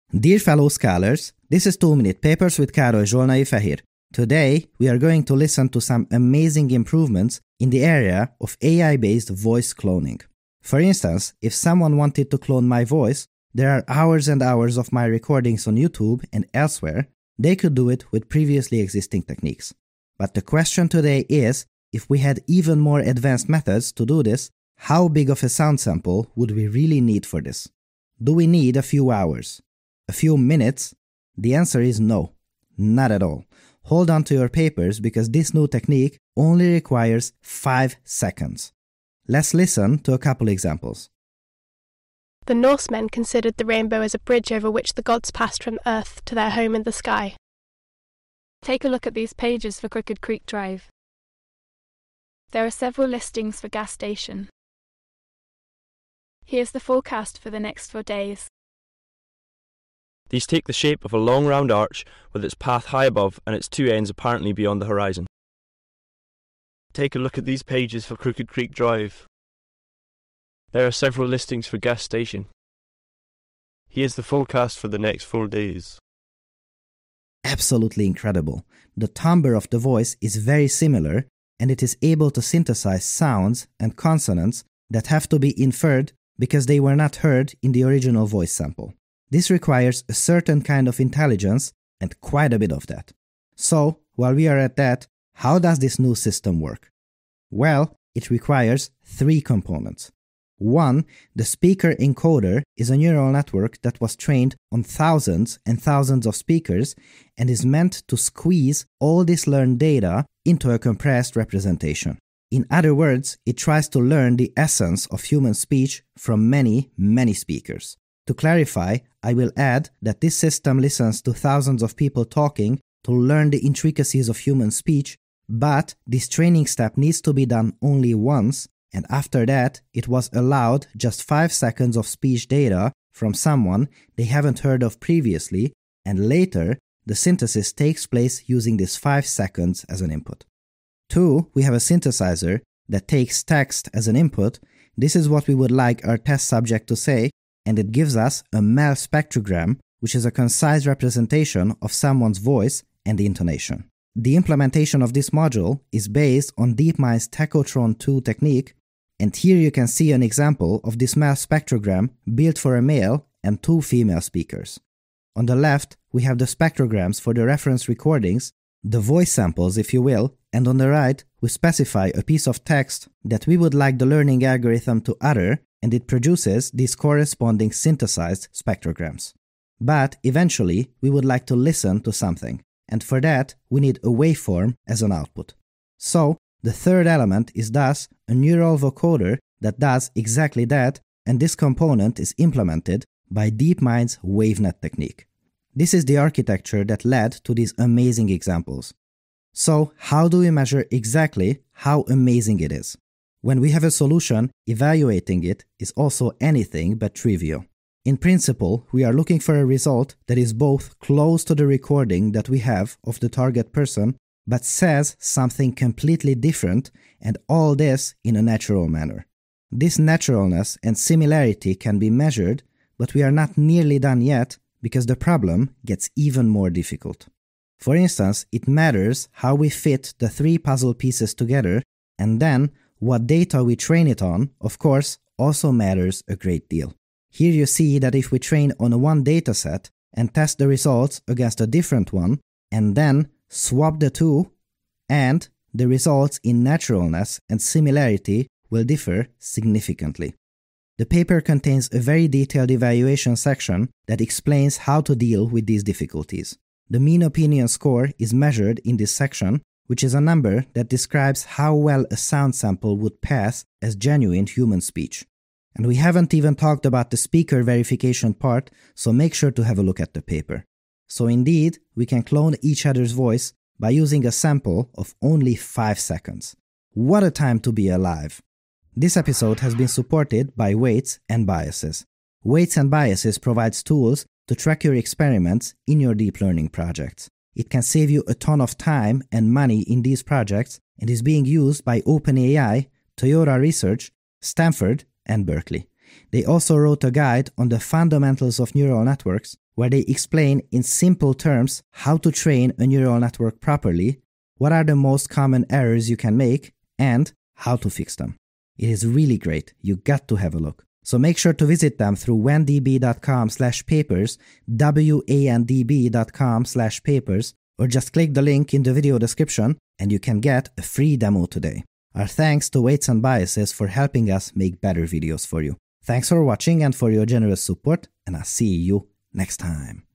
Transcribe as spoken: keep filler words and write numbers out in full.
Dear fellow scholars, this is two minute Papers with Károly Zsolnai Fehér. Today, we are going to listen to some amazing improvements in the area of A I-based voice cloning. For instance, if someone wanted to clone my voice, there are hours and hours of my recordings on YouTube and elsewhere. They could do it with previously existing techniques. But the question today is, if we had even more advanced methods to do this, how big of a sound sample would we really need for this? Do we need a few hours? A few minutes? The answer is no, not at all. Hold on to your papers because this new technique only requires five seconds. Let's listen to a couple examples. The Norsemen considered the rainbow as a bridge over which the gods passed from Earth to their home in the sky. Take a look at these pages for Crooked Creek Drive. There are several listings for gas station. Here's the forecast for the next four days. These take the shape of a long round arch with its path high above and its two ends apparently beyond the horizon. Take a look at these pages for Crooked Creek Drive. There are several listings for gas station. Here's the forecast for the next four days. Absolutely incredible. The timbre of the voice is very similar, and it is able to synthesize sounds and consonants that have to be inferred because they were not heard in the original voice sample. This requires a certain kind of intelligence and quite a bit of that. So, while we are at that, how does this new system work? Well, it requires three components. One, the speaker encoder is a neural network that was trained on thousands and thousands of speakers and is meant to squeeze all this learned data into a compressed representation. In other words, it tries to learn the essence of human speech from many, many speakers. To clarify, I will add that this system listens to thousands of people talking to learn the intricacies of human speech, but this training step needs to be done only once, and after that, it was allowed just five seconds of speech data from someone they haven't heard of previously, and later, the synthesis takes place using this five seconds as an input. Two, we have a synthesizer that takes text as an input. This is what we would like our test subject to say, and it gives us a M E L spectrogram, which is a concise representation of someone's voice and the intonation. The implementation of this module is based on DeepMind's Tachotron two technique, and here you can see an example of this M E L spectrogram built for a male and two female speakers. On the left, we have the spectrograms for the reference recordings, the voice samples if you will, and on the right, we specify a piece of text that we would like the learning algorithm to utter, and it produces these corresponding synthesized spectrograms. But eventually, we would like to listen to something, and for that, we need a waveform as an output. So, the third element is thus a neural vocoder that does exactly that, and this component is implemented by DeepMind's WaveNet technique. This is the architecture that led to these amazing examples. So, how do we measure exactly how amazing it is? When we have a solution, evaluating it is also anything but trivial. In principle, we are looking for a result that is both close to the recording that we have of the target person, but says something completely different, and all this in a natural manner. This naturalness and similarity can be measured, but we are not nearly done yet because the problem gets even more difficult. For instance, it matters how we fit the three puzzle pieces together, and then what data we train it on, of course, also matters a great deal. Here you see that if we train on one dataset and test the results against a different one, and then swap the two, and the results in naturalness and similarity will differ significantly. The paper contains a very detailed evaluation section that explains how to deal with these difficulties. The mean opinion score is measured in this section, which is a number that describes how well a sound sample would pass as genuine human speech. And we haven't even talked about the speaker verification part, so make sure to have a look at the paper. So indeed, we can clone each other's voice by using a sample of only five seconds. What a time to be alive! This episode has been supported by Weights and Biases. Weights and Biases provides tools to track your experiments in your deep learning projects. It can save you a ton of time and money in these projects and is being used by OpenAI, Toyota Research, Stanford, and Berkeley. They also wrote a guide on the fundamentals of neural networks, where they explain in simple terms how to train a neural network properly, what are the most common errors you can make, and how to fix them. It is really great. You got to have a look. So make sure to visit them through wandb.com slash papers, wandb.com slash papers, or just click the link in the video description and you can get a free demo today. Our thanks to Weights and Biases for helping us make better videos for you. Thanks for watching and for your generous support, and I'll see you next time.